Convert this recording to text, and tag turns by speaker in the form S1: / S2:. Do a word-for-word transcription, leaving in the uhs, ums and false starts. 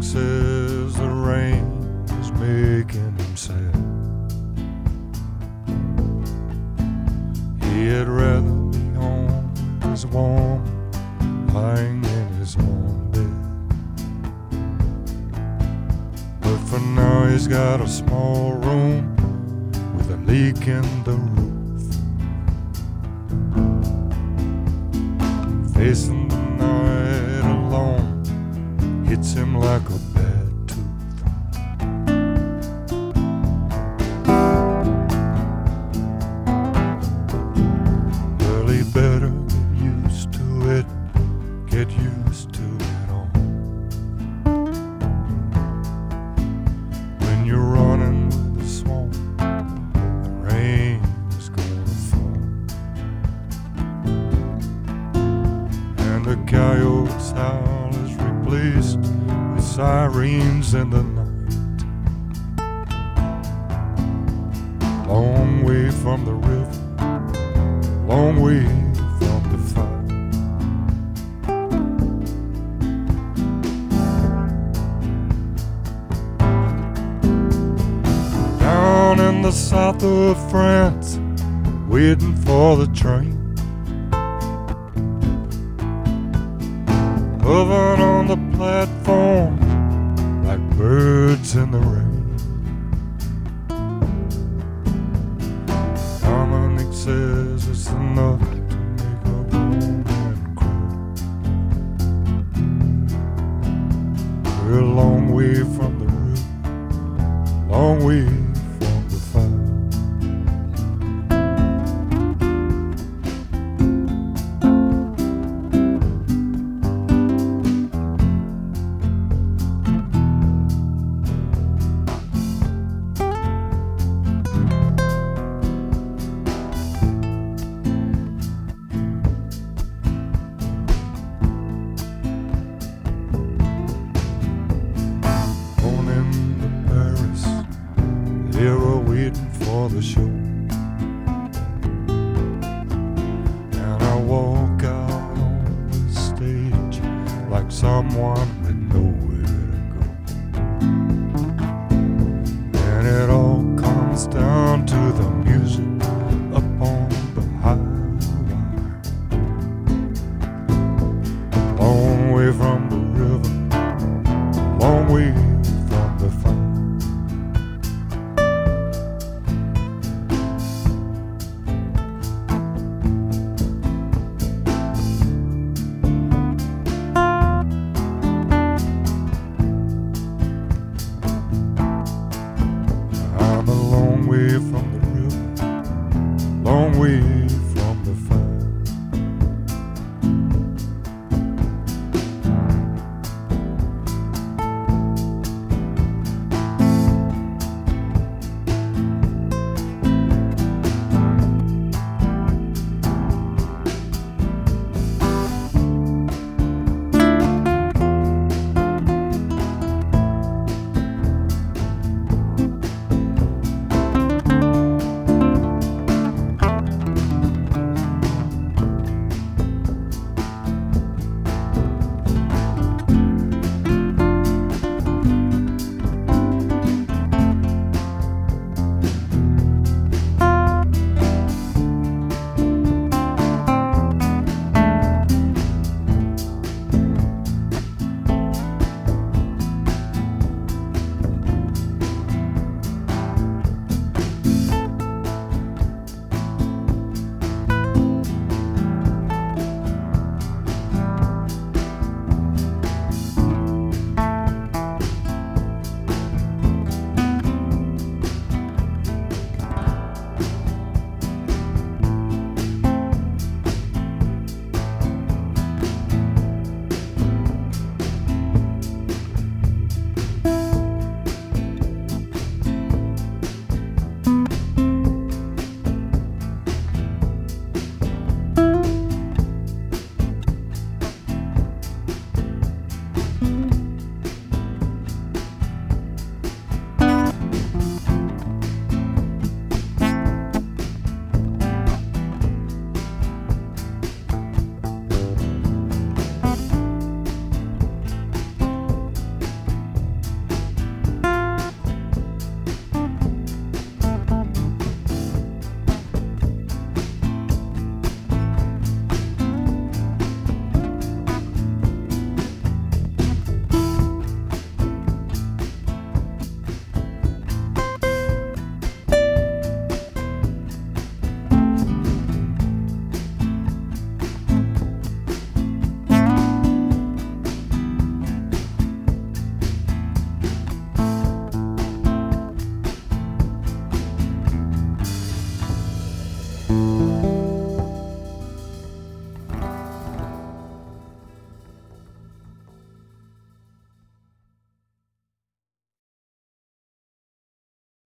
S1: says the rain is making him sad. He'd rather be home in his warm, lying in his warm bed. But for now he's got a small room with a leak in the roof, facing the night alone hits him like a bad tooth. Well, he better get used to it, get used to it all. When you're running with the swamp, the rain is gonna fall, and the coyote's howl is replaced with sirens in the night. Long way from the river, long way from the fight. Down in the south of France, waiting for the train, hovering on the platform like birds in the rain. Dominic says it's enough to make a woman cry. We're a long way from the river, long way from the fire. They were waiting for the show, and I walk out on the stage like someone with no